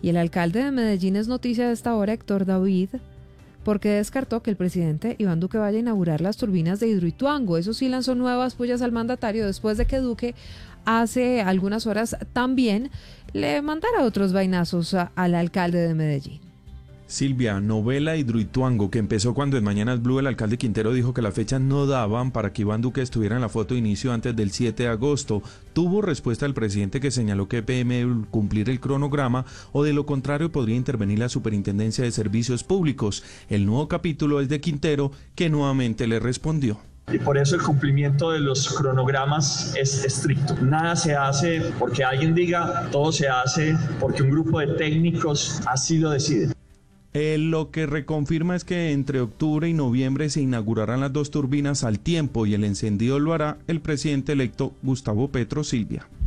Y el alcalde de Medellín es noticia de esta hora, Héctor David, porque descartó que el presidente Iván Duque vaya a inaugurar las turbinas de Hidroituango. Eso sí, lanzó nuevas pullas al mandatario después de que Duque hace algunas horas también le mandara otros vainazos al alcalde de Medellín. Silvia, novela Hidroituango, que empezó cuando en Mañanas Blue el alcalde Quintero dijo que las fechas no daban para que Iván Duque estuviera en la foto de inicio antes del 7 de agosto. Tuvo respuesta del presidente, que señaló que PM debe cumplir el cronograma o de lo contrario podría intervenir la Superintendencia de Servicios Públicos. El nuevo capítulo es de Quintero, que nuevamente le respondió. Y por eso el cumplimiento de los cronogramas es estricto. Nada se hace porque alguien diga, todo se hace porque un grupo de técnicos así lo decide. Lo que reconfirma es que entre octubre y noviembre se inaugurarán las 2 turbinas al tiempo y el encendido lo hará el presidente electo Gustavo Petro. Silvia.